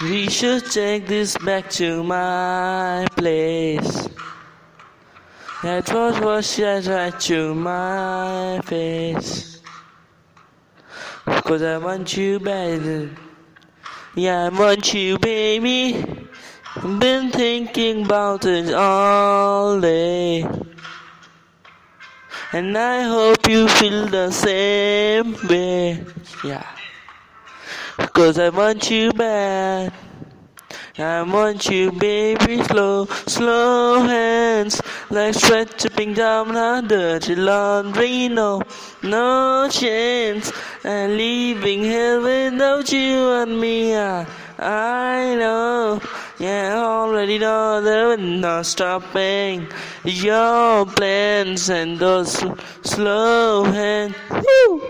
We should take this back to my place. That was said right to my face. 'Cause I want you better. Yeah, I want you, baby. Been thinking about it all day. And I hope you feel the same way. Yeah. 'Cause I want you bad. I want you, baby, slow, slow hands, like sweat dripping down our dirty laundry. No, no chance. I'm leaving here without you and me. I know, yeah, I already know that we're not stopping your plans and those slow hands. Woo!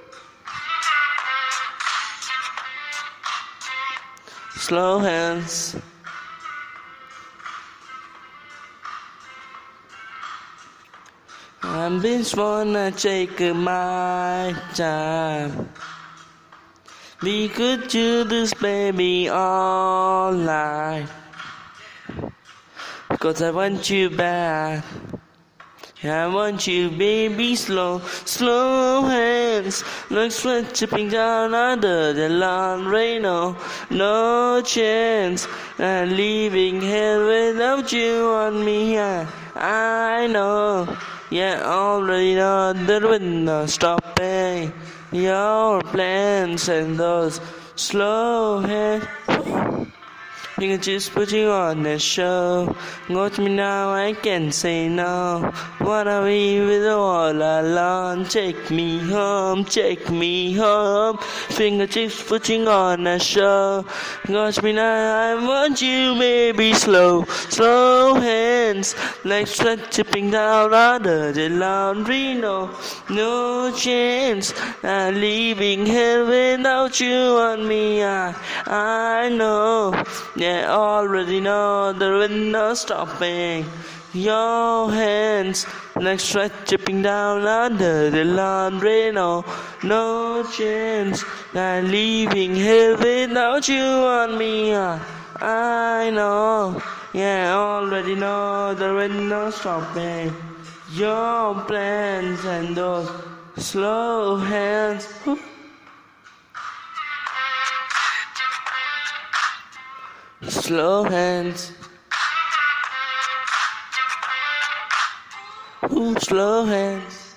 Slow hands. I'm just wanna take my time. We could do this, baby, all night. 'Cause I want you back. I want you, baby, slow, slow hands, like sweat dripping down under the laundry. No, no chance. I'm leaving here without you on me. I know, yeah, already know that we're not stopping your plans and those slow hands. You can just put you on the show. Go to me now, I can't say no. Wanna be with you all alone. Take me home, take me home. Fingertips putting on a show. Go to me now, I want you, baby, slow, slow hands, like sweat dripping down under the laundry. No, no chance. I'm leaving here without you on me. I know. Yeah, already know the window stopping your hands, like sweat dripping down under the laundry. No, no chance. I'm leaving here without you on me. I know. Yeah, already know the window stopping your plans and those slow hands. Slow hands. Ooh, slow hands.